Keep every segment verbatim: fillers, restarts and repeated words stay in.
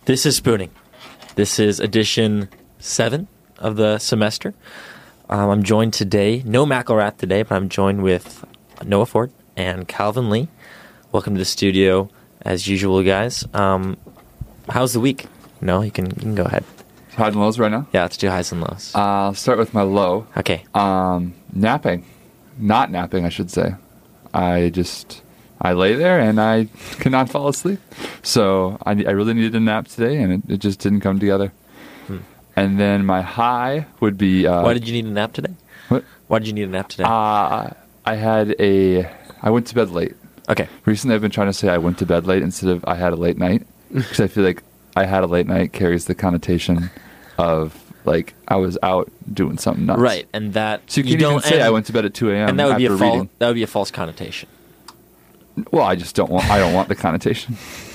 This is Spooning. This is edition seven of the semester. Um, I'm joined today, no McElrath today, but I'm joined with Noah Ford and Calvin Lee. Welcome to the studio, as usual, guys. Um, how's the week? No, you can you can go ahead. Highs and lows right now? Yeah, let's do highs and lows. Uh, I'll start with my low. Okay. Um, napping. Not napping, I should say. I just... I lay there and I could not fall asleep. So I, I really needed a nap today, and it, it just didn't come together. Hmm. And then my high would be... Uh, Why did you need a nap today? What? Why did you need a nap today? Uh, I had a... I went to bed late. Okay. Recently I've been trying to say I went to bed late instead of I had a late night. Because I feel like I had a late night carries the connotation of, like, I was out doing something nuts. Right, and that... So you can't you even don't, say and, I went to bed at two a.m. And that would, be a after fal- reading. that would be a false connotation. Well, I just don't want. I don't want the connotation.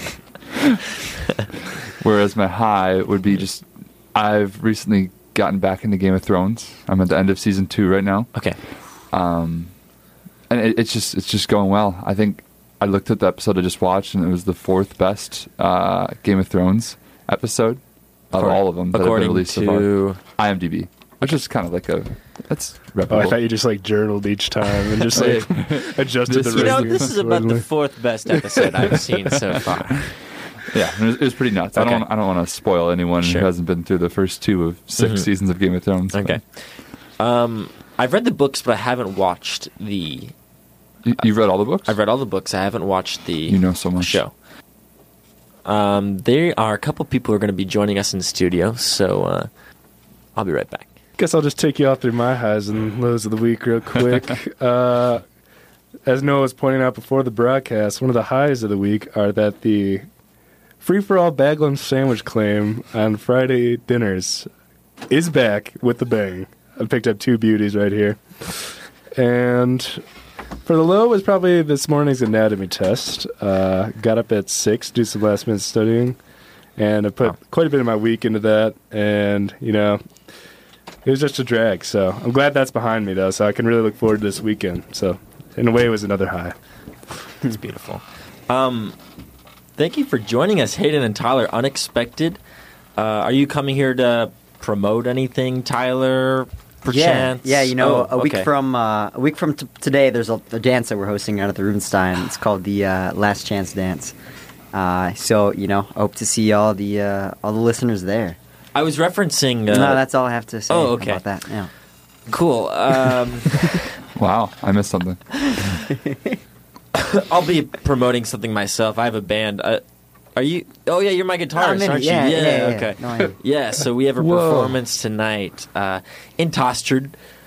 Whereas my high would be just. I've recently gotten back into Game of Thrones. I'm at the end of season two right now. Okay. Um, and it, it's just it's just going well. I think I looked at the episode I just watched, and it was the fourth best uh, Game of Thrones episode of According, all of them that have been according released to so far. IMDb, which is kind of like a that's reputable. Oh, I thought you just like journaled each time and just like adjusted This- the You know, rating this is about the accordingly. fourth best episode I've seen so far. Yeah, it was, it was pretty nuts. I Okay. don't. I don't want to spoil anyone Sure. who hasn't been through the first two of six Mhm. seasons of Game of Thrones. Okay. Um, I've read the books, but I haven't watched the... You, you've read all the books? I've read all the books. I haven't watched the You know so much. show. Um, there are a couple people who are going to be joining us in the studio, so uh, I'll be right back. Guess I'll just take you all through my highs and lows of the week real quick. uh, as Noah was pointing out before the broadcast, one of the highs of the week are that the free-for-all bag lunch sandwich claim on Friday dinners is back with the bang. I picked up two beauties right here. And for the low was probably this morning's anatomy test. Uh, got up at six, do some last-minute studying, and I put Wow. quite a bit of my week into that. And, you know, it was just a drag. So I'm glad that's behind me, though, so I can really look forward to this weekend. So in a way, it was another high. It's beautiful. Um, thank you for joining us, Hayden and Tyler. Unexpected. Uh, are you coming here to promote anything, Tyler? Yeah, Perchance? yeah. You know, Oh, a week okay. from uh, a week from t- today, there's a, a dance that we're hosting out at the Rubenstein. It's called the uh, Last Chance Dance. Uh, so you know, I hope to see all the uh, all the listeners there. I was referencing. Uh, no, that's all I have to say oh, okay. about that. Yeah. cool. Um, Wow, I missed something. I'll be promoting something myself. I have a band. Uh, are you? Oh yeah, you're my guitarist, I'm in it. aren't Yeah, you? yeah, yeah, yeah. Okay. No, I am. Yeah. So we have a Whoa. performance tonight uh, in Tostred,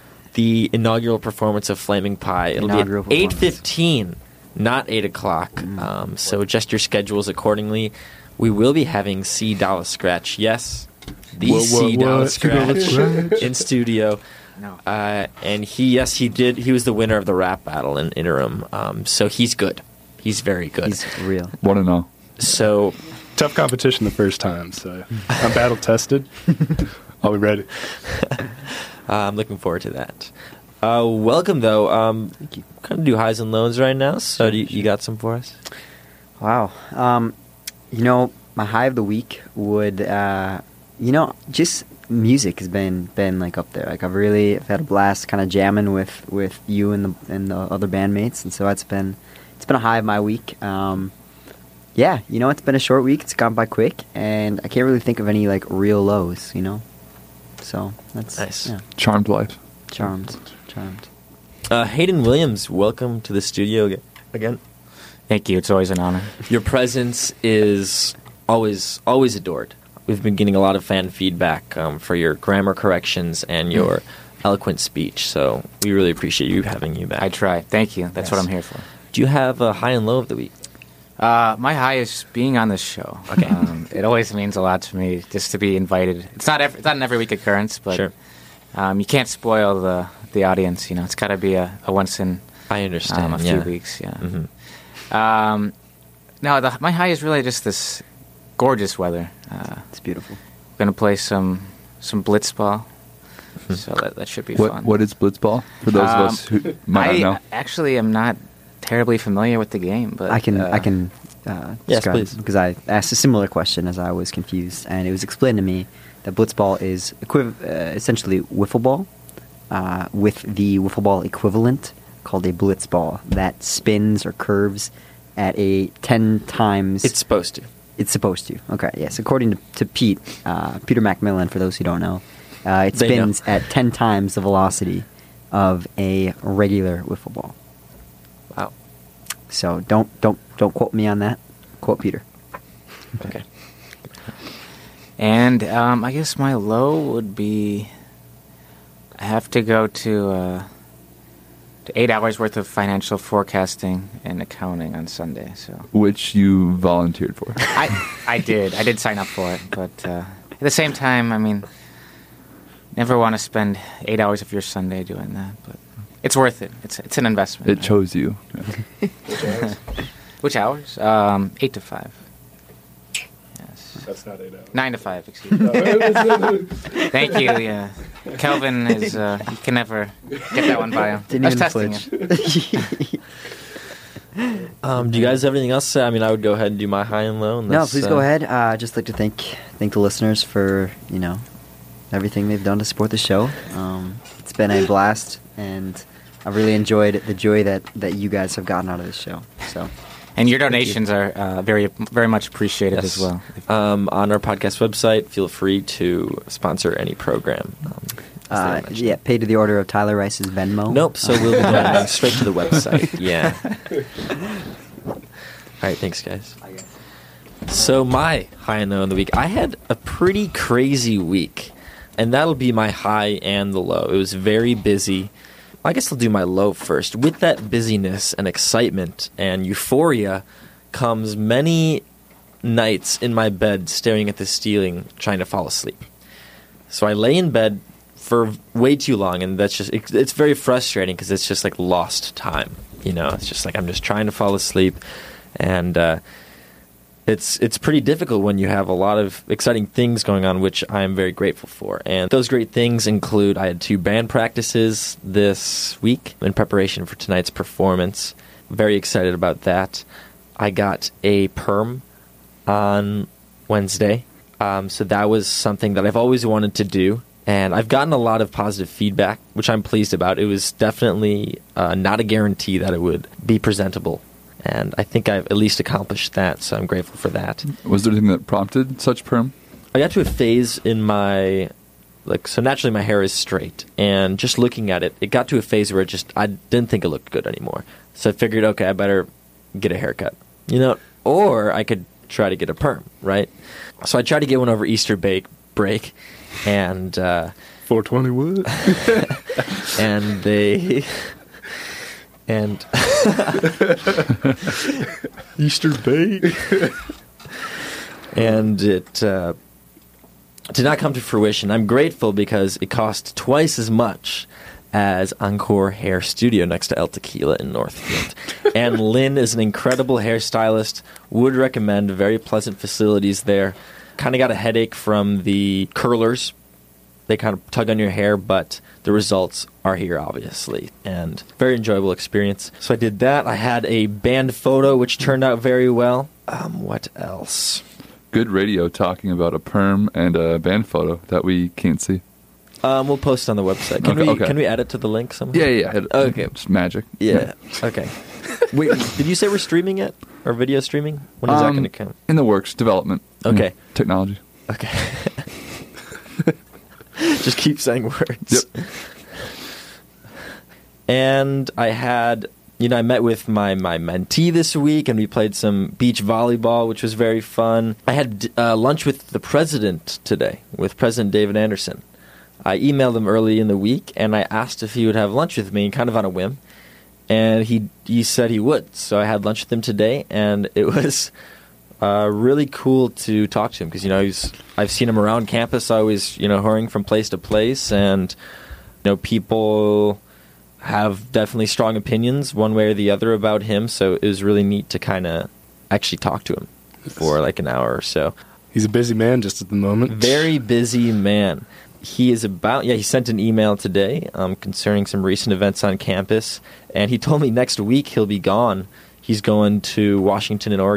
the inaugural performance of Flaming Pie. It'll Inaugural be at eight performance. fifteen, not eight o'clock. Mm. Um, so adjust your schedules accordingly. We will be having C Dallas Scratch. Yes, the What, what, C Dallas what? Scratch Scratch? in studio. No. Uh, and he, yes, he did. He was the winner of the rap battle in interim. Um, so he's good. He's very good. He's real. Want to know? so Tough competition the first time, so I'm battle tested. I'll be ready. uh, I'm looking forward to that. Uh, welcome, though. Um, Thank you. kind of do highs and lows right now. So do you, you got some for us? Wow. Um, you know, my high of the week would, uh, you know, just music has been been like up there. Like I've really I've had a blast, kind of jamming with, with you and the and the other bandmates, and so it's been it's been a high of my week. Um, yeah, you know, it's been a short week. It's gone by quick, and I can't really think of any like real lows. You know, so that's Nice. Yeah, Charmed life. charmed, charmed. Uh, Hayden Williams, welcome to the studio aga- again. Thank you. It's always an honor. Your presence is always always adored. We've been getting a lot of fan feedback um, for your grammar corrections and your eloquent speech. So we really appreciate you having you back. I try. Thank you. That's Yes. what I'm here for. Do you have a high and low of the week? Uh, my high is being on this show. Okay. Um, it always means a lot to me just to be invited. It's not every, it's not an every week occurrence, but Sure. um, you can't spoil the the audience. You know, it's got to be a, a once in I understand. um, a yeah. few weeks. Yeah. Mhm. Um, no, the, my high is really just this gorgeous weather. Uh, It's beautiful. going to play some some blitzball, so that that should be What fun. What is blitzball for those of Um, us who might I not know? actually am not terribly familiar with the game, but I can uh, I can uh, Yes, describe? please. Because I asked a similar question as I was confused, and it was explained to me that blitzball is equiv- uh, essentially wiffle ball, uh, with the wiffle ball equivalent called a blitzball that spins or curves at a ten times. It's supposed to. It's supposed to. Okay, yes. According to, to Pete, uh, Peter Macmillan, for those who don't know, uh, it They know. spins at ten times the velocity of a regular wiffle ball. Wow. So don't don't don't quote me on that. Quote Peter. Okay. And um, I guess my low would be I have to go to, uh, to eight hours worth of financial forecasting and accounting on Sunday. So Which you volunteered for. I I did I did sign up for it, but uh, at the same time, I mean, never want to spend eight hours of your Sunday doing that, but it's worth it. It's it's an investment. It chose you. Yeah. Which hours? Um, eight to five. Yes. That's not eight hours. Nine to five, excuse me. Thank you. Yeah, Kelvin is. Uh, you can never get that one by him. Didn't I was even testing flinch. him. Um, do you guys have anything else to say? I mean, I would go ahead and do my high and low. No, unless, please uh, go ahead. Uh, I'd just like to thank thank the listeners for you know everything they've done to support the show. Um, it's been a blast, and I've really enjoyed the joy that, that you guys have gotten out of this show. So, And your donations are uh, very very much appreciated Yes. as well. Um, on our podcast website, feel free to sponsor any program. Um, as they uh, mentioned. yeah, pay to the order of Tyler Rice's Venmo. Nope. So we'll be donating straight to the website. Yeah. All right. Thanks, guys. So my high and low in the week, I had a pretty crazy week, and that'll be my high and the low. It was very busy. I guess I'll do my low first. With that busyness and excitement and euphoria comes many nights in my bed staring at the ceiling trying to fall asleep. So I lay in bed for way too long, and that's just it, it's very frustrating because it's just like lost time. You know, it's just like I'm just trying to fall asleep, and uh, it's it's pretty difficult when you have a lot of exciting things going on, which I am very grateful for. And those great things include I had two band practices this week in preparation for tonight's performance. Very excited about that. I got a perm on Wednesday, um, so that was something that I've always wanted to do. And I've gotten a lot of positive feedback, which I'm pleased about. It was definitely uh, not a guarantee that it would be presentable. And I think I've at least accomplished that, so I'm grateful for that. Was there anything that prompted such perm? I got to a phase in my, like, so naturally my hair is straight. And just looking at it, it got to a phase where it just, I didn't think it looked good anymore. So I figured, okay, I better get a haircut. You know, or I could try to get a perm, right? So I tried to get one over Easter bake, break. And uh, four twenty wood. and they and Easter bake. and it uh, did not come to fruition. I'm grateful because it cost twice as much as Encore Hair Studio next to El Tequila in Northfield. And Lynn is an incredible hairstylist. Would recommend very pleasant facilities there. Kind of got a headache from the curlers. They kind of tug on your hair, but the results are here, obviously. And very enjoyable experience. So I did that. I had a band photo, which turned out very well. Um, what else? Good radio talking about a perm and a band photo that we can't see. Um, we'll post on the website. Can Okay, we okay. can we add it to the link somehow? Yeah, yeah. It, Okay. It's magic. Yeah. Okay. Wait, did you say we're streaming it? Or video streaming? When is that Um, going to come? In the works, development. Okay. Mm, Technology. Okay. Just keep saying words. Yep. And I had, you know, I met with my, my mentee this week, and we played some beach volleyball, which was very fun. I had uh, lunch with the president today, with President David Anderson. I emailed him early in the week, and I asked if he would have lunch with me, kind of on a whim. And he he said he would. So I had lunch with him today, and it was uh, really cool to talk to him because, you know, he's, I've seen him around campus, always, you know, hurrying from place to place. And, you know, people have definitely strong opinions one way or the other about him. So it was really neat to kind of actually talk to him for like an hour or so. He's a busy man just at the moment. Very busy man. He is about, yeah, he sent an email today um, concerning some recent events on campus, and he told me next week he'll be gone. He's going to Washington and Oregon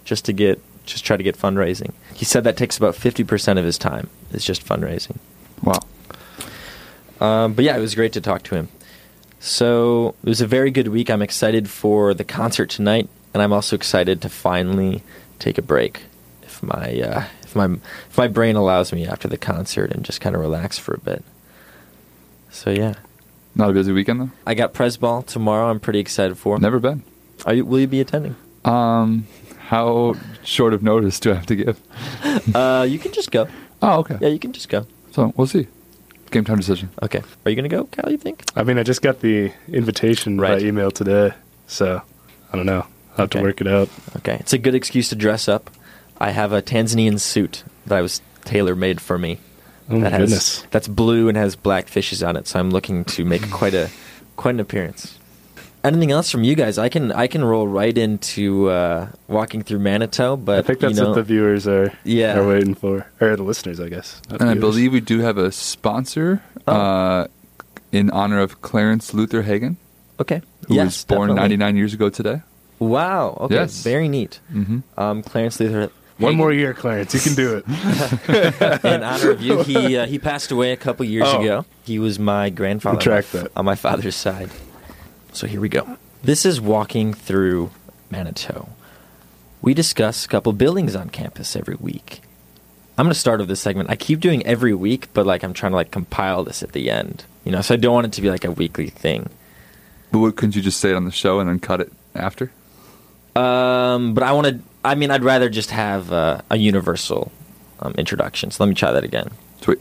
just to get just try to get fundraising. He said that takes about fifty percent of his time. It's just fundraising. Wow. Um, but yeah, it was great to talk to him. So it was a very good week. I'm excited for the concert tonight, and I'm also excited to finally take a break, if my uh, if my if my brain allows me after the concert, and just kind of relax for a bit. So yeah, Not a busy weekend though. I got Pres Ball tomorrow. I'm pretty excited for. Never been. Are you? Will you be attending? Um, how short of notice do I have to give? Uh, you can just go. Oh, okay. Yeah, you can just go. So we'll see. Game time decision. Okay. Are you gonna go, Cal? You think? I mean, I just got the invitation Right. by email today, so I don't know. I'll have Okay. to work it out. Okay. It's a good excuse to dress up. I have a Tanzanian suit that I was tailor made for me. Oh my that has, goodness. That's blue and has black fishes on it, so I'm looking to make quite a quite an appearance. Anything else from you guys? I can I can roll right into uh, walking through Manitou, but I think that's you know, what the viewers are Yeah. are waiting for, or the listeners, I guess. not And I viewers. believe we do have a sponsor Oh. uh, in honor of Clarence Luther Hagen, okay. who yes, was born definitely. ninety-nine years ago today. Wow. Okay. Yes. Very neat. Mm-hmm. Um, Clarence Luther. One Hagen. more year, Clarence. You can do it. In honor of you, he uh, he passed away a couple years Oh. ago. He was my grandfather Retract on my, that. on my father's side. So here we go. This is walking through Manitou. We discuss a couple buildings on campus every week. I'm going to start with this segment. I keep doing every week, but like I'm trying to like compile this at the end. You know, so I don't want it to be like a weekly thing. But what, couldn't you just say it on the show and then cut it after? Um, but I want to. I mean, I'd rather just have uh, a universal um, introduction. So let me try that again. Sweet.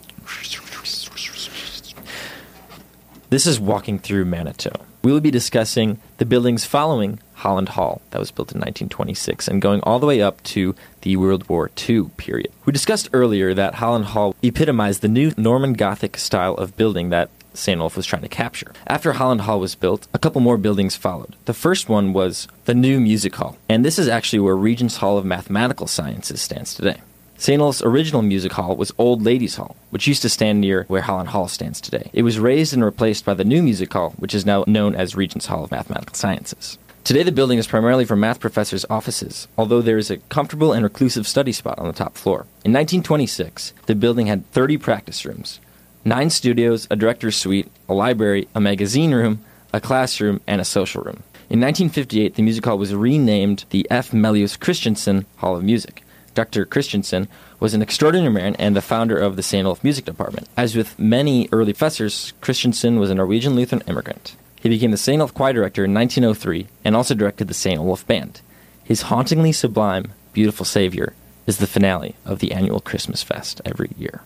This is walking through Manitou. We will be discussing the buildings following Holland Hall, that was built in nineteen twenty-six, and going all the way up to the World War Two period. We discussed earlier that Holland Hall epitomized the new Norman Gothic style of building that Saint Olaf was trying to capture. After Holland Hall was built, a couple more buildings followed. The first one was the new Music Hall, and this is actually where Regents Hall of Mathematical Sciences stands today. Saint Olaf's original music hall was Old Ladies Hall, which used to stand near where Holland Hall stands today. It was raised and replaced by the new music hall, which is now known as Regents Hall of Mathematical Sciences. Today the building is primarily for math professors' offices, although there is a comfortable and reclusive study spot on the top floor. In nineteen twenty-six, the building had thirty practice rooms, nine studios, a director's suite, a library, a magazine room, a classroom, and a social room. In nineteen fifty-eight, the music hall was renamed the F. Melius Christensen Hall of Music. Doctor Christensen was an extraordinary man and the founder of the Saint Olaf Music Department. As with many early professors, Christensen was a Norwegian Lutheran immigrant. He became the Saint Olaf choir director in nineteen oh three and also directed the Saint Olaf Band. His hauntingly sublime, Beautiful Savior is the finale of the annual Christmas fest every year.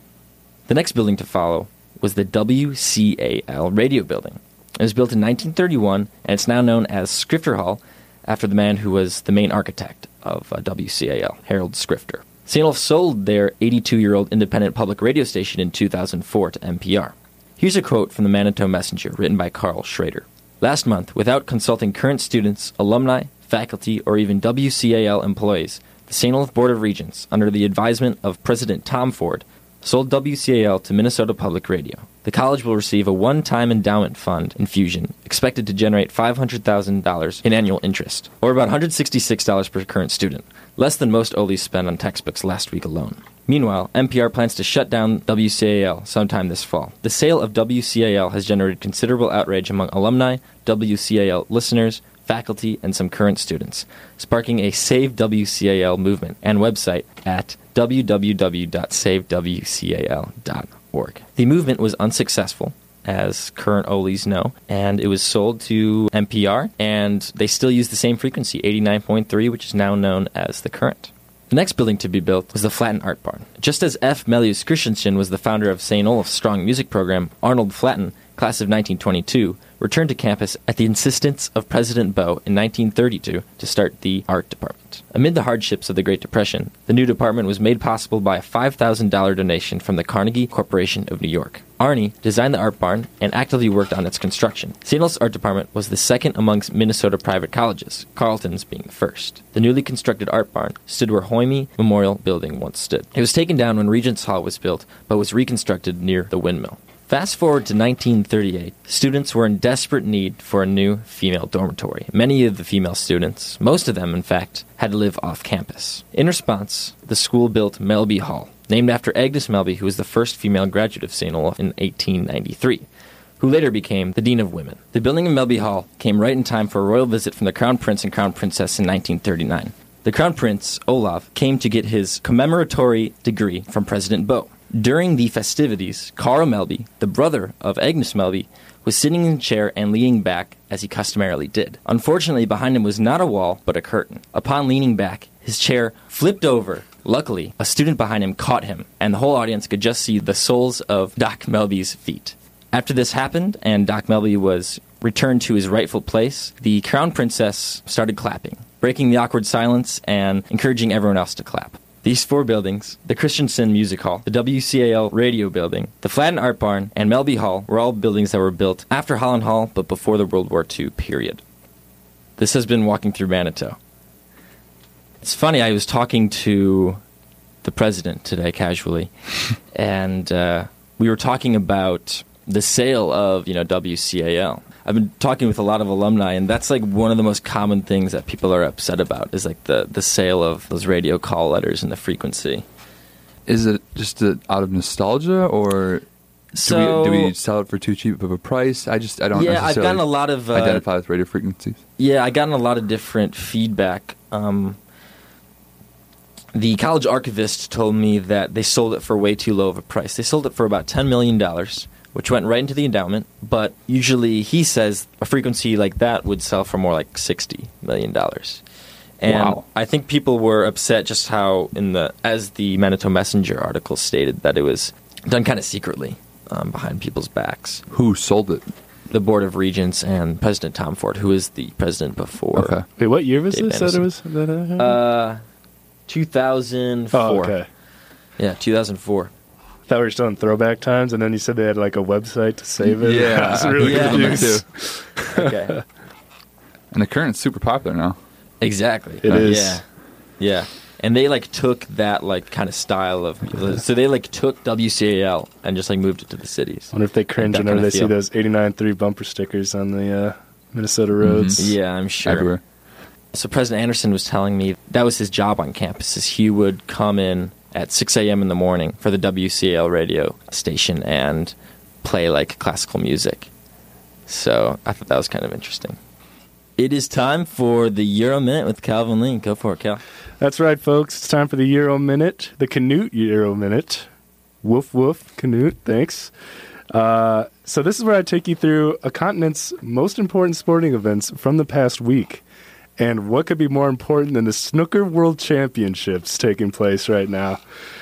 The next building to follow was the W C A L radio building. It was built in nineteen thirty-one, and it's now known as Skrifter Hall, after the man who was the main architect of uh, W C A L, Harold Skrifter. Saint Olaf sold their eighty-two-year-old independent public radio station in two thousand four to N P R. Here's a quote from the Manitou Messenger, written by Carl Schrader. Last month, without consulting current students, alumni, faculty, or even W C A L employees, the Saint Olaf Board of Regents, under the advisement of President Tom Ford, sold W C A L to Minnesota Public Radio. The college will receive a one-time endowment fund infusion expected to generate five hundred thousand dollars in annual interest, or about one hundred sixty-six dollars per current student, less than most Olis spent on textbooks last week alone. Meanwhile, N P R plans to shut down W C A L sometime this fall. The sale of W C A L has generated considerable outrage among alumni, W C A L listeners, faculty, and some current students, sparking a Save W C A L movement and website at w w w dot save w c a l dot org. The movement was unsuccessful, as current Olis know, and it was sold to N P R, and they still use the same frequency, eighty-nine point three, which is now known as the current. The next building to be built was the Flatten Art Barn. Just as F. Melius Christensen was the founder of Saint Olaf's strong music program, Arnold Flatten, class of nineteen twenty-two, returned to campus at the insistence of President Bow in nineteen thirty-two to start the art department. Amid the hardships of the Great Depression, the new department was made possible by a five thousand dollars donation from the Carnegie Corporation of New York. Arnie designed the art barn and actively worked on its construction. Saint Olaf's art department was the second amongst Minnesota private colleges, Carleton's being the first. The newly constructed art barn stood where Hoyme Memorial Building once stood. It was taken down when Regents Hall was built, but was reconstructed near the windmill. Fast forward to nineteen thirty-eight. Students were in desperate need for a new female dormitory. Many of the female students, most of them in fact, had to live off campus. In response, the school built Melby Hall, named after Agnes Melby, who was the first female graduate of Saint Olaf in eighteen ninety-three, who later became the Dean of Women. The building of Melby Hall came right in time for a royal visit from the Crown Prince and Crown Princess in nineteen thirty-nine. The Crown Prince, Olaf, came to get his commemoratory degree from President Beau. During the festivities, Carl Melby, the brother of Agnes Melby, was sitting in a chair and leaning back as he customarily did. Unfortunately, behind him was not a wall, but a curtain. Upon leaning back, his chair flipped over. Luckily, a student behind him caught him, and the whole audience could just see the soles of Doc Melby's feet. After this happened, and Doc Melby was returned to his rightful place, the Crown Princess started clapping, breaking the awkward silence and encouraging everyone else to clap. These four buildings, the Christensen Music Hall, the W C A L Radio Building, the Fladden Art Barn, and Melby Hall were all buildings that were built after Holland Hall, but before the World War Two period. This has been Walking Through Manitou. It's funny, I was talking to the president today casually, and uh, we were talking about the sale of, you know, W C A L. I've been talking with a lot of alumni, and that's like one of the most common things that people are upset about is like the, the sale of those radio call letters and the frequency. Is it just a, out of nostalgia, or So do we, do we sell it for too cheap of a price? I just I don't yeah, I've necessarily gotten a lot of uh, identify with radio frequencies. Yeah, I gotten a lot of different feedback. Um, the college archivist told me that they sold it for way too low of a price. They sold it for about ten million dollars, which went right into the endowment. But usually, he says a frequency like that would sell for more like sixty million dollars. And Wow. I think people were upset just how, in the as the Manitou Messenger article stated, that it was done kind of secretly um, behind people's backs. Who sold it? The Board of Regents and President Tom Ford, who was the president before. Okay. Wait, what year was Dave this? That it Anderson. was. That, uh, Uh, two thousand four. oh, okay. Yeah, two thousand four. I thought we were still in throwback times, and then you said they had like a website to save it. Yeah, I was really yeah. confused. Okay. And the current's super popular now. Exactly. It is. Yeah. Yeah. And they like took that like kind of style of so they like took W C A L and just like moved it to the cities. I wonder if they cringe That whenever kinda they see feel. those eighty-nine three bumper stickers on the uh, Minnesota roads. Yeah, I'm sure. Everywhere. So President Anderson was telling me that was his job on campus. Is he would come in at six a.m. in the morning for the W C A L radio station and play like classical music. So I thought that was kind of interesting. It is time for the Euro Minute with Calvin Lee. Go for it, Cal. That's right, folks. It's time for the Euro Minute, the Canute Euro Minute. Woof, woof, Canute, thanks. Uh, so this is where I take you through a continent's most important sporting events from the past week. And what could be more important than the Snooker World Championships taking place right now?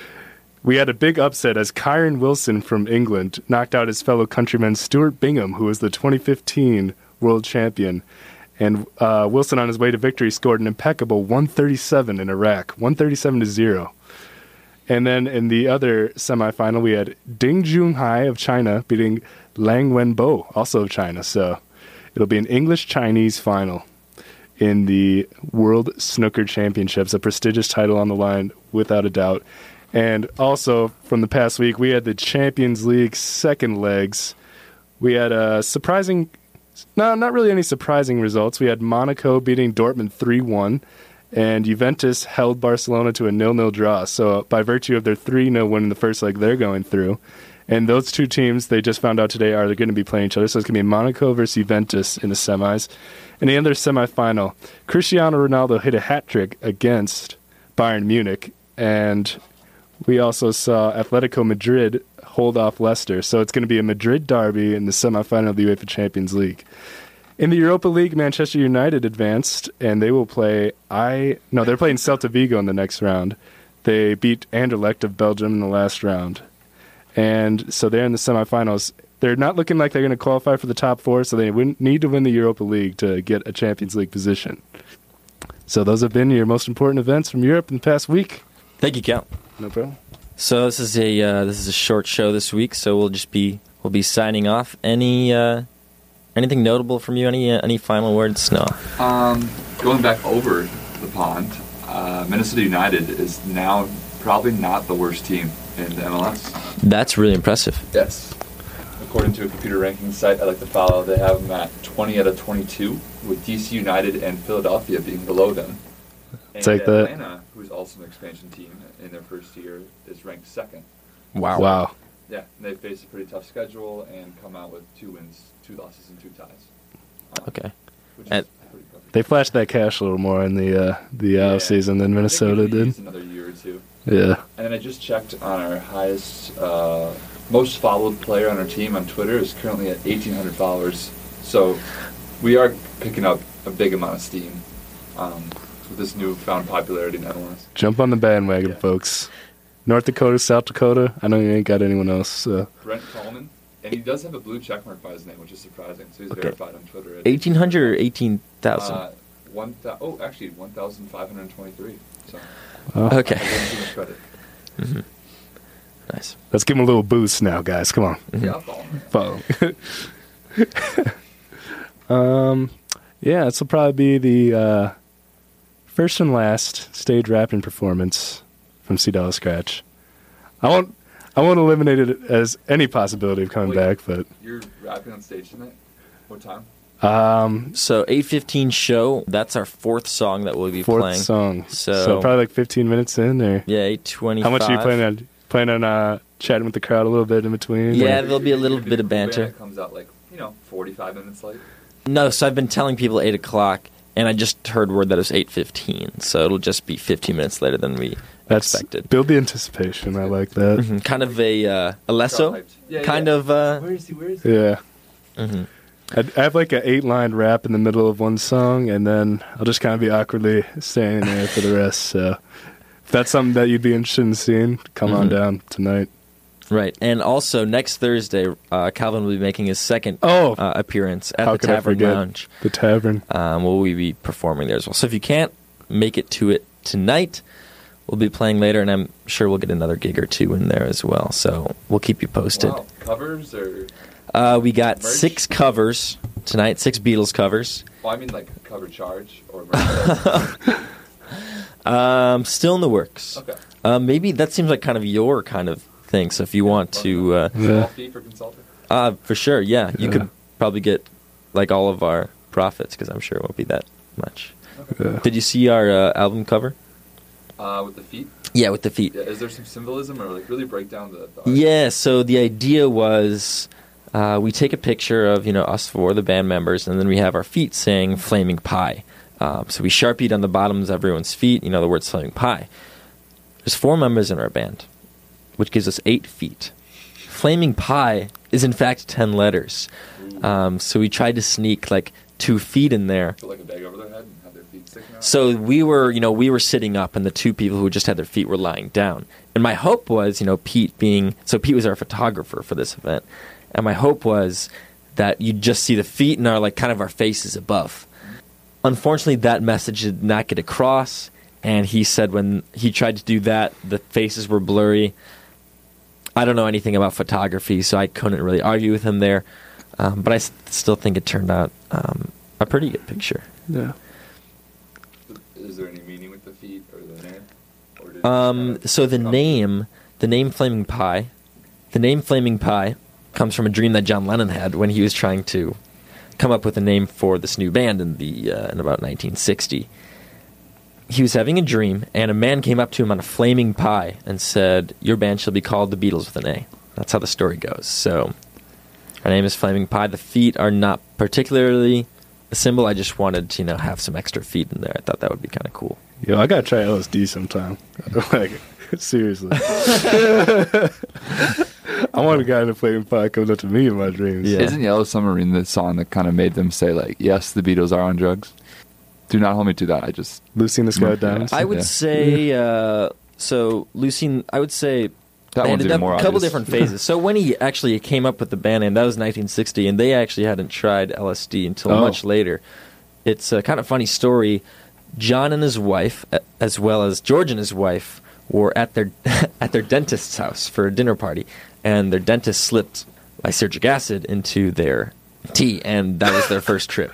We had a big upset as Kyron Wilson from England knocked out his fellow countryman Stuart Bingham, who was the twenty fifteen world champion. And uh, Wilson, on his way to victory, scored an impeccable one thirty-seven in Iraq, one thirty-seven to zero. And then in the other semifinal, we had Ding Junhai of China beating Lang Wenbo, also of China. So it'll be an English-Chinese final in the World Snooker Championships, a prestigious title on the line, without a doubt. And also, from the past week, we had the Champions League second legs. We had a surprising... No, not really any surprising results. We had Monaco beating Dortmund three one, and Juventus held Barcelona to a nil nil draw. So by virtue of their three nil win in the first leg, they're going through. And those two teams, they just found out today, are going to be playing each other. So it's going to be Monaco versus Juventus in the semis. In the other semifinal, Cristiano Ronaldo hit a hat-trick against Bayern Munich, and we also saw Atletico Madrid hold off Leicester. So it's going to be a Madrid derby in the semifinal of the UEFA Champions League. In the Europa League, Manchester United advanced, and they will play... I No, they're playing Celta Vigo in the next round. They beat Anderlecht of Belgium in the last round. And so they're in the semifinals. They're not looking like they're going to qualify for the top four, so they win, need to win the Europa League to get a Champions League position. So those have been your most important events from Europe in the past week. Thank you, Cal. No problem. So this is a uh, this is a short show this week. So we'll just be we'll be signing off. Any uh, anything notable from you? Any uh, any final words? No. Um, going back over the pond, uh, Minnesota United is now probably not the worst team in the M L S. That's really impressive. Yes. according to a computer ranking site I like to follow, they have them at twenty out of twenty-two, with D C United and Philadelphia being below them. And Take that. Atlanta, who's also an expansion team in their first year, is ranked second. Wow. Wow. Yeah, and they faced a pretty tough schedule and come out with two wins, two losses, and two ties. Um, Okay. Which And- is pretty perfect. They flashed that cash a little more in the uh, the Yeah. off season than I think Minnesota we could did. use another year or two. Yeah. And then I just checked on our highest, uh, most followed player on our team on Twitter is currently at eighteen hundred followers. So we are picking up a big amount of steam um, with this newfound popularity in M L S. Jump on the bandwagon, Yeah. folks. North Dakota, South Dakota. I know you ain't got anyone else. So. Brent Coleman, and he does have a blue checkmark by his name, which is surprising. So he's Okay. verified on Twitter. At, eighteen hundred or eighteen thousand? Uh, one thou- oh, actually, one thousand five hundred twenty-three. So Oh. Okay. I give him too much credit. hmm Nice. Let's give him a little boost now, guys. Come on. Mhm. Yeah, I'll follow him. Follow. um, yeah, this will probably be the uh, first and last stage rapping performance from Sea Dollar Scratch. I won't, I won't eliminate it as any possibility of coming Wait. back, but You're rapping on stage tonight? What time? um, So eight fifteen show. That's our fourth song that we'll be fourth playing. song. So- probably like fifteen minutes in, or Yeah, eight twenty. how much are you planning on planning on uh, chatting with the crowd a little bit in between? Yeah, Or- there'll be a little Could bit of cool band banter. that comes out like, you know, forty-five minutes late. No, so I've been telling people eight o'clock, and I just heard word that it was eight fifteen. So it'll just be fifteen minutes later than we That's expected. build the anticipation. I like that. Mhm. Kind of a uh, Alesso, Hyped. Yeah, kind yeah. of. Uh, Where is he? Where is he? Yeah. hmm I I have like an eight-line rap in the middle of one song, and then I'll just kind of be awkwardly standing there for the rest. So, if that's something that you'd be interested in seeing, come on Mhm. down tonight. Right, and also next Thursday, uh, Calvin will be making his second Oh, uh, appearance at how the could I Tavern forget? Lounge. the tavern. Um, will we be performing there as well? So if you can't make it to it tonight, we'll be playing later, and I'm sure we'll get another gig or two in there as well. So we'll keep you posted. Wow. Covers or? Uh, we got Merch? six covers tonight, six Beatles covers. Well, I mean like cover charge or merchandise. Um, still in the works. Okay. Uh, maybe that seems like kind of your kind of thing. So if you want to, uh, Yeah. Small fee for consulting. uh, for sure, yeah, you Yeah. could probably get like all of our profits because I'm sure it won't be that much. Okay. Yeah. Did you see our uh, album cover? Uh, with the feet. Yeah, with the feet. Yeah. Is there some symbolism or like really break down the? the art? Yeah, so the idea was uh, we take a picture of, you know, us four, the band members, and then we have our feet saying Flaming Pie. Um, so we Sharpied on the bottoms of everyone's feet, you know, the words Flaming Pie. There's four members in our band, which gives us eight feet. Flaming Pie is, in fact, ten letters. Ooh. Um, so we tried to sneak, like, two feet in there. Put like a bag over their head and have their feet sticking out. So we were, you know, we were sitting up, and the two people who just had their feet were lying down. And my hope was, you know, Pete being, so Pete was our photographer for this event, and my hope was that you'd just see the feet and our, like, kind of our faces above. Unfortunately, that message did not get across, and he said when he tried to do that, the faces were blurry. I don't know anything about photography, so I couldn't really argue with him there. Um, but I s- still think it turned out um, a pretty good picture. Yeah. Is there any meaning with the feet or the name? Or did it just Um, kind of so the come- name, the name Flaming Pie, the name Flaming Pie comes from a dream that John Lennon had when he was trying to come up with a name for this new band in the uh, in about nineteen sixty. He was having a dream, and a man came up to him on a flaming pie and said, "Your band shall be called the Beatles with an A." That's how the story goes. So, our name is Flaming Pie. The feet are not particularly a symbol. I just wanted to, you know, have some extra feet in there. I thought that would be kind of cool. Yo, I gotta try L S D sometime. Like, seriously. I want a guy in a flaming pie comes up to me in my dreams. Yeah. Isn't Yellow Submarine the song that kind of made them say like, "Yes, the Beatles are on drugs"? Do not hold me to that. I just Lucy in the Sky Yeah. Diamonds. I would Yeah. say uh, so. Lucy, I would say that they one's had even a more couple obvious. different phases. So when he actually came up with the band name, that was nineteen sixty, and they actually hadn't tried L S D until Oh. much later. It's a kind of funny story. John and his wife, a- as well as George and his wife, were at their at their dentist's house for a dinner party, and their dentist slipped lysergic acid into their tea, and that was their first trip.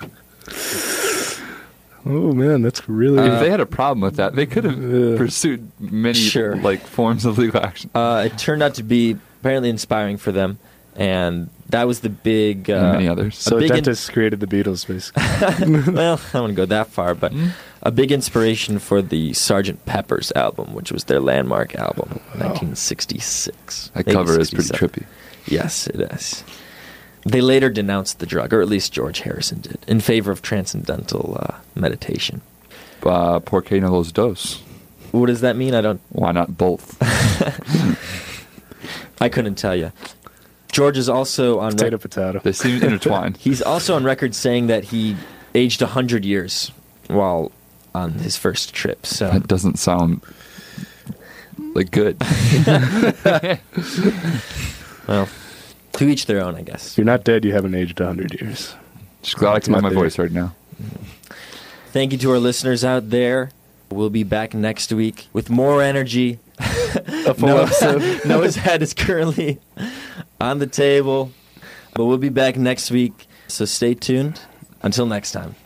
Oh man, that's really. If they had a problem with that, they could have Yeah. pursued many Sure. like forms of legal action. Uh, it turned out to be apparently inspiring for them, And that was the big... Uh, and many others. So big in- dentists created the Beatles, basically. well, I don't want to go that far, but Mm. a big inspiration for the Sergeant Pepper's album, which was their landmark album, nineteen sixty-six. That Maybe cover is pretty sixty-seven. trippy. Yes, it is. They later denounced the drug, or at least George Harrison did, in favor of transcendental uh, meditation. Uh, ¿Por qué no los dos? What does that mean? I don't... Why not both? I couldn't tell you. George is also on... Potato, rec- potato. They seem intertwined. He's also on record saying that he aged one hundred years while on his first trip. So That doesn't sound like good. well, to each their own, I guess. If you're not dead, you haven't aged one hundred years. Just glad I That's can hear my my theory. voice right now. Thank you to our listeners out there. We'll be back next week with more energy. A full Noah- episode. Noah's head is currently on the table, but we'll be back next week. So stay tuned. Until next time.